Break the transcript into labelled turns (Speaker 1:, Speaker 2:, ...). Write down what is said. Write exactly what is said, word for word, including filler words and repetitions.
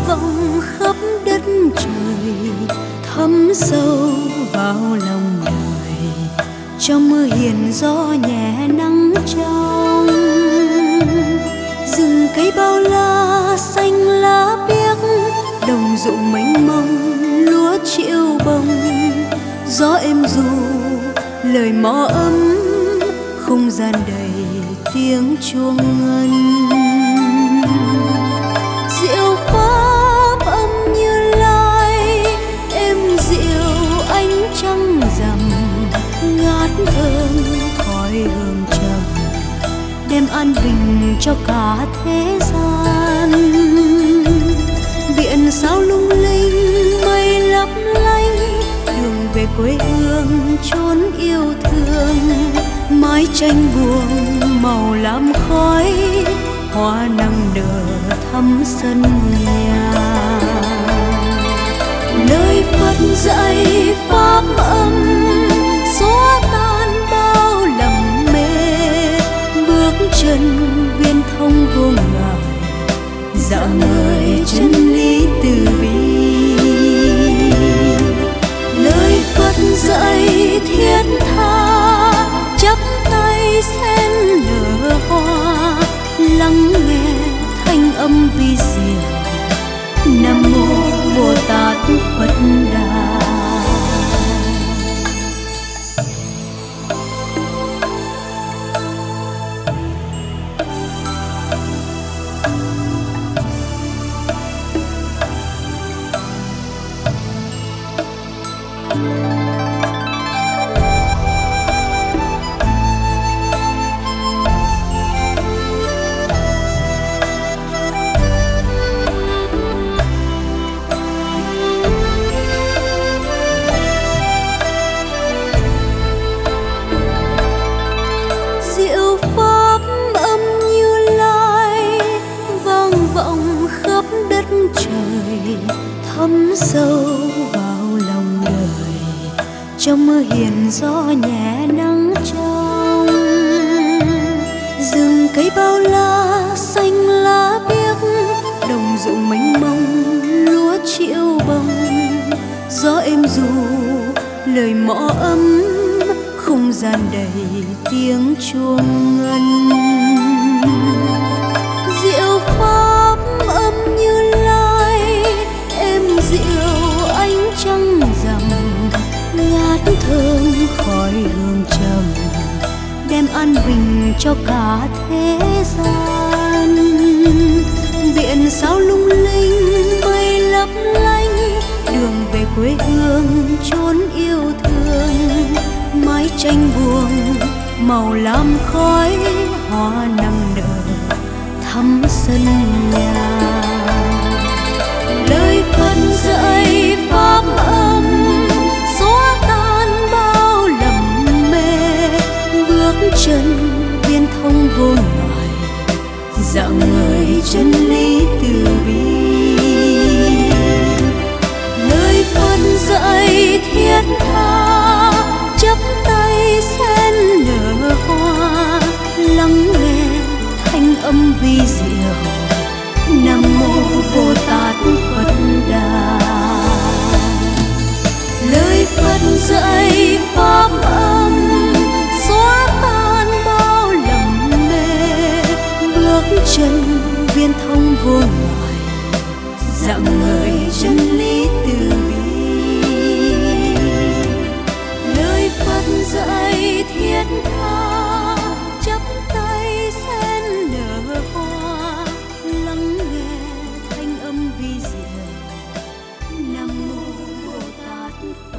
Speaker 1: vọng khắp đất trời, thấm sâu vào lòng đời. Trong mưa hiền gió nhẹ nắng trong, rừng cây bao la xanh lá biếc, đồng ruộng mênh mông lúa triệu bông. Gió êm ru lời mõ ấm, không gian đầy tiếng chuông ngân. Diệu pháp âm Như Lai, êm dịu ánh trăng rằm, ngát thơm khói hương trầm, đem an bình cho cả thế gian. Biển sao lung linh mây lấp lánh, đường về quê hương chốn yêu thương. Mái tranh buông màu lam khói, hoa nắng nở thắm sân nhà. Nơi Phật dạy pháp âm, xóa tan bao lầm mê. Bước chân viên thông vô ngại, dạng người chân lý từ bi. Lời Phật dạy thiết tha, chắp tay sen nở hoa, lắng nghe thanh âm vi diệu. Nam mô Bồ Tát Phật Đà. Thấm sâu vào lòng đời, trong mưa hiền gió nhẹ nắng trong. Rừng cây bao la xanh lá biếc, đồng ruộng mênh mông lúa triệu bông. Gió êm ru lời mõ ấm, không gian đầy tiếng chuông ngân. Diệu pháp âm Như Lai, êm dịu ánh trăng rằm, ngát thơm khói hương trầm, đem an bình cho cả thế gian. Biển sao lung linh mây lấp lánh, đường về quê hương chốn yêu thương. Mái tranh buông màu lam khói, hoa nắng nở thắm sân nhà. Lời Phật dạy pháp âm, xóa tan bao lầm mê. Bước chân viên thông vô ngại, dạng người chân lý từ bi. Lời Phật dạy thiết tha, chắp tay sen nở hoa, lắng nghe thanh âm vi diệu. Nam mô Bồ Tát Phật Đà. Lời Phật dạy pháp âm, xóa tan bao lầm mê. Bước chân viên thông vô ngại, dạng người chân lý từ bi. Lời Phật dạy thiết tha, chắp tay sen nở hoa, lắng nghe thanh âm vi diệu. Nam mô Bồ Tát.